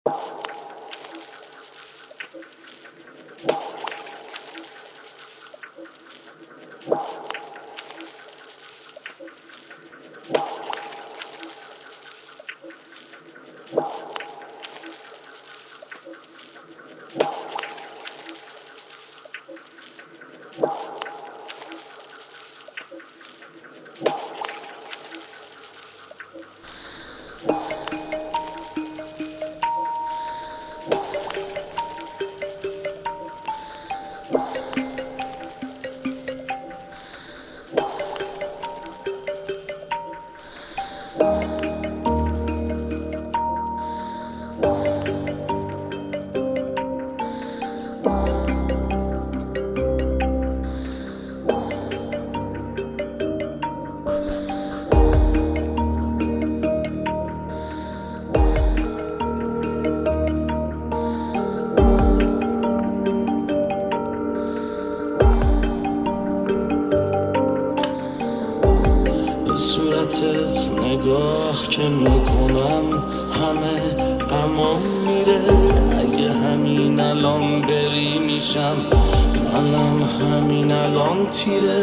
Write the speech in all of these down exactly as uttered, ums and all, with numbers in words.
صورتت نگاه که میکنم همه غمام میره. اگه همین الان بری میشم منم همین الان تیره.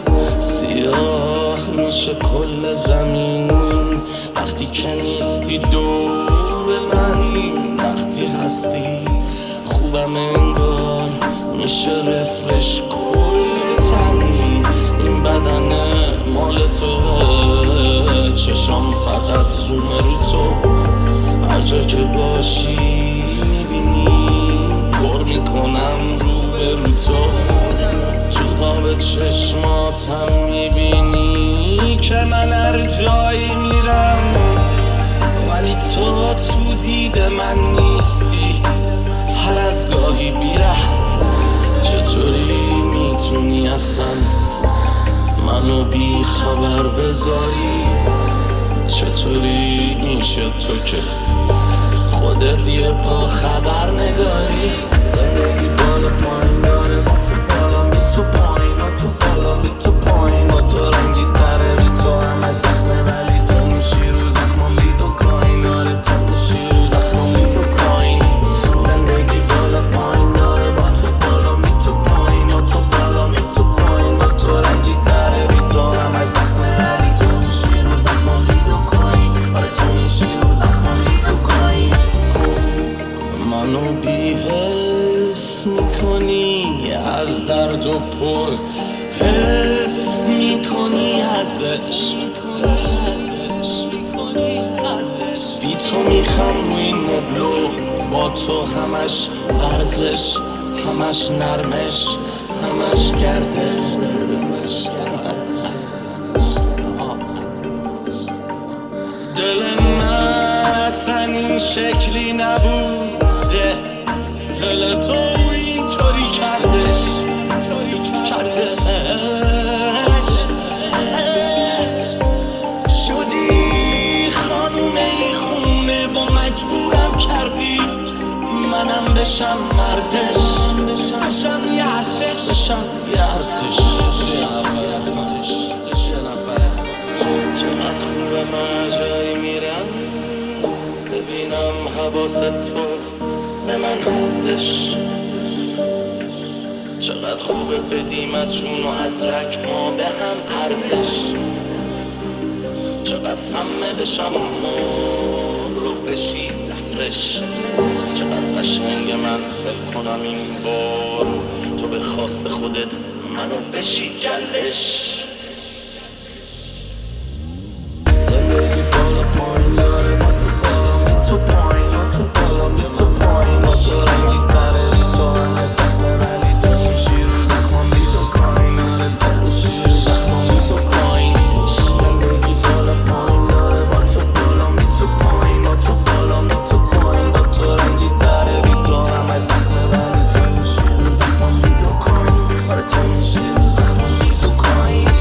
سیاه میشه کل زمین وقتی که نیستی دور من. وقتی هستی خوبم انگار میشه رفرش کل تن. این بدن مال تو، چشام فقط زوم رو تو. هر جا که باشی میبینی پر میکنم رو به رو تو. تو قاب چشماتم میبینی که من هر جایی میرم ولی تو تو دید من نیستی. هر از گاهی بیره چطوری میتونی اصلا منو بی خبر بذاری؟ چطوری میشه تو که خودت یه پا خبر نگاری؟ زندگی بالا پایین داره، با تو بالا می تو پایین، با تو بالا می تو پایین. با تو رنگی تره بی تو همه زخمه ولی تو میشی رو زخمم بی دو کاین. آره تو میشی رو زخمم بی دو کاین. زندگی بالا پایین داره، با تو بالا می تو پایین، با تو بالا می تو پایین. با تو رنگی تره بی تو همه زخمه ولی تو میشی رو زخمم بی دو کاین. آره تو میشی رو زخمم بی دو کاین. منو بی حس میکنی از درد و پر حس میکنی از عشق. بی تو میخم روی این مبلو، با تو همش ورزش، همش نرمش، همش گردش. دل من اصلا این شکلی نبوده، دل تو اینطوری کردش کردش. شدی خانه خونه با مجبورم کردی منم بشم مردش. بشم یه ارتش، بشم یه ارتش. چقدر خوبه من جایی میرم ببینم حواست تو به من هستش. چقدر خوبه بدیم از جون و از رک ما به هم ارزش. چقدر سمه بشم رو بشی زهرش. چقدر قشنگ من فکر کنم این بار تو به خواست خودت منو بشی جلش. زندگی بالا پایین داره، با تو بالا می تو پایین، با تو بالا می تو پایین. با تو رنگی تره بی تو همه زخمه ولی تو میشی رو زخمم بی تو کاین. آره تو میشی رو زخمم بی تو کاین. زندگی بالا پایین داره، با تو بالا می تو پایین، با تو بالا می تو پایین. با تو رنگی تره بی تو همه زخمه ولی تو میشی رو زخمم بی تو کاین. آره تو میشی رو زخمم بی تو کاین.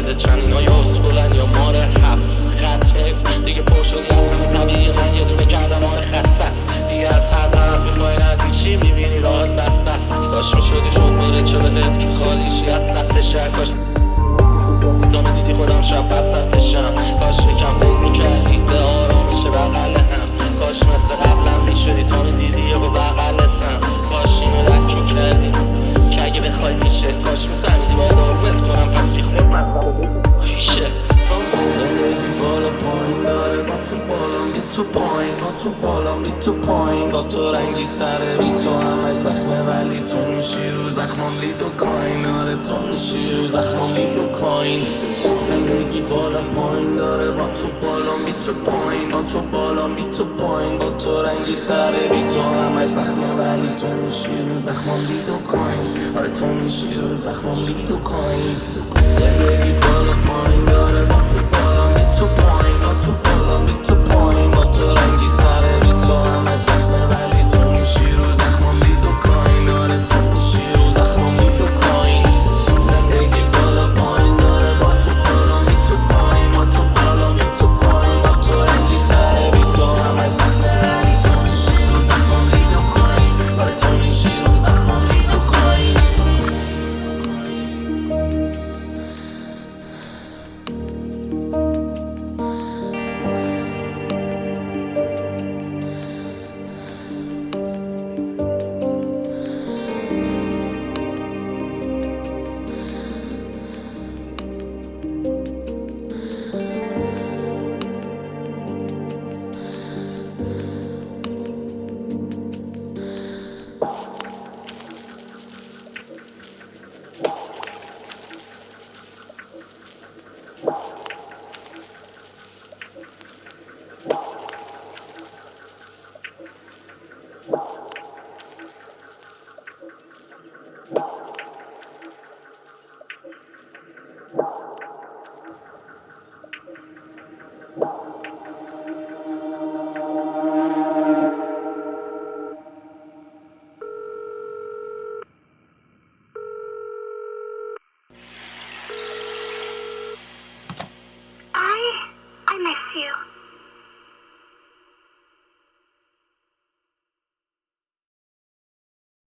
بده چند اینا یا اسکولن یا مار حب خط حیف دیگه پر شدی از همه طبیعی من یه دونه کردم آره خستت دیگه از هر طرف میخوای نزدیک چی میبینی راحت بست است داشت میشدی شد بره چه بده که خالیشی از سطح شهر کاش دامه دیدی خودم شب بسطشم کاش یکم فکر میکردی به آرامشه بغل هم کاش مثل قبلم میشدی تا میدیدی یه با بغلتم کاش اینو لک میکردی که اگه بخوای میشه کاش میفهمیدی باید آرومت کنم پس بی خود مطلب پیشه زندگی بالا پایین داره با تو بالام بی تو پایین با تو بالام بی تو پایین با تو رنگی تره بی تو همش زخمه ولی تو میشی رو زخمام لید و کاین آره تو میشی رو زخمام لید و کاین زندگی بالا پایین داره با تو بالام بی تو پایین با تو بالام بی تو پایین با تو رنگی تره بی تو همش زخمه ولی تو میشی رو زخمام لید و کاین آره تو میشی رو زخمام لید و کاین زندگی بالا پایین